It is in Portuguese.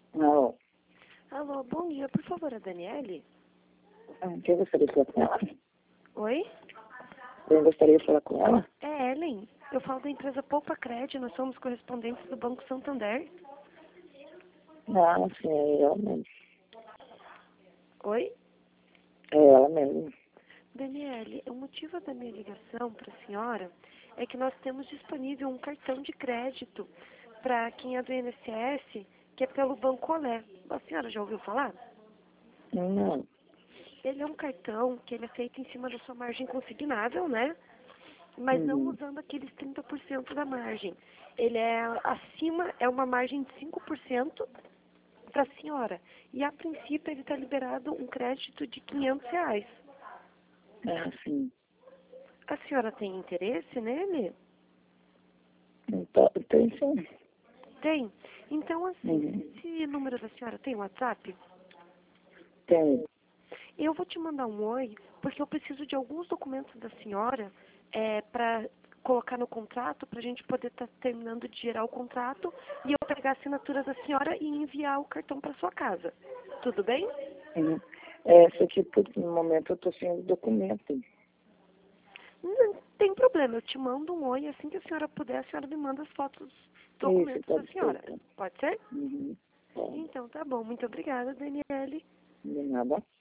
Alô? Alô, bom dia. Por favor, a Daniele? Eu gostaria de falar com ela. Oi? Eu gostaria de falar com ela. É Ellen. Eu falo da empresa Poupa Cred. Nós somos correspondentes do Banco Santander. Ah, sim, é ela mesmo. Oi? É ela mesmo. Daniele, o motivo da minha ligação para a senhora é que nós temos disponível um cartão de crédito para quem é do INSS, que é pelo Banco Olé. A senhora já ouviu falar? Não. Ele é um cartão que ele é feito em cima da sua margem consignável, né? Mas não Uhum. usando aqueles 30% da margem. Ele é acima, é uma margem de 5% para a senhora. E a princípio ele está liberado um crédito de R$ 500. Ah, sim. A senhora tem interesse nele? Então, tem sim. Tem. Então, assim, Uhum. esse número da senhora tem WhatsApp? Tem. Eu vou te mandar um oi, porque eu preciso de alguns documentos da senhora para colocar no contrato, para a gente poder estar terminando de gerar o contrato e eu pegar a assinatura da senhora e enviar o cartão para sua casa. Tudo bem? Uhum. É, só que no momento eu estou sem documento. Não tem problema, eu te mando um oi, assim que a senhora puder, a senhora me manda as fotos dos Isso, documentos da pode ser, senhora. então. Pode ser? Uhum. Bom, Então, tá bom. Muito obrigada, Daniele. de nada.